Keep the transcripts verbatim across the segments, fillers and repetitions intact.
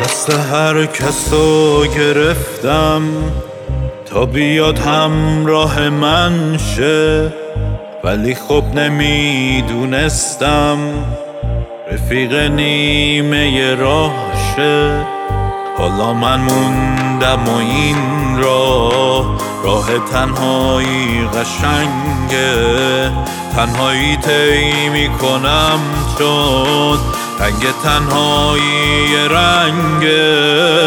دست هر کسو گرفتم تا بیاد همراه من شه، ولی خب نمیدونستم رفیق نیمه راه شه. حالا من موندم و این راه راه تنهایی قشنگه، تنهایی طی میکنم چون رنگ تنهایی رنگه.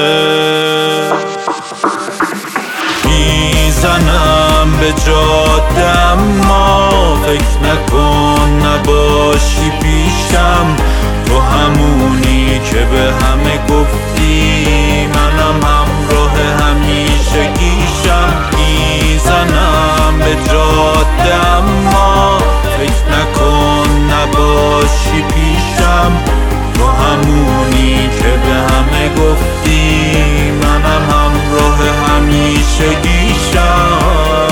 میزنم به جاده اما فکر نکن نباشی پیشم، تو همونی که به همه گفتی منم همراه همیشگیشم. میزنم به جاده اما فکر نکن نباشی پیشم، تو همونی که به همه گفتی منم همراه همیشگیشم.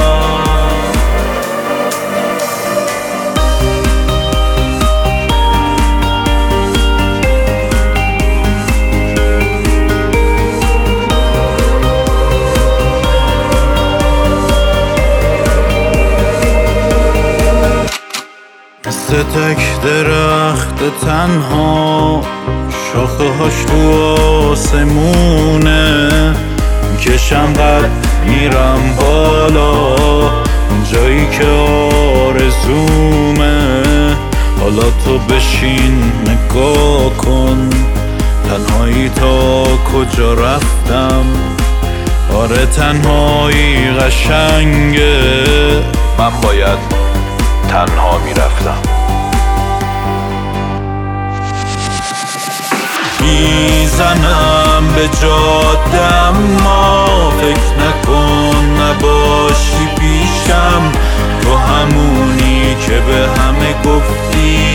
مثل تک درخت تنها شاخه هاش تو آسمونه، میکشم قد میرم بالا اون جایی که آرزومه. حالا تو بشین نگاه کن تنهایی تا کجا رفتم. آره تنهایی قشنگه، من باید تنها میرفتم. میزنم به جاده اما فکر نکن نباشی پیشم، تو همونی که به همه گفتی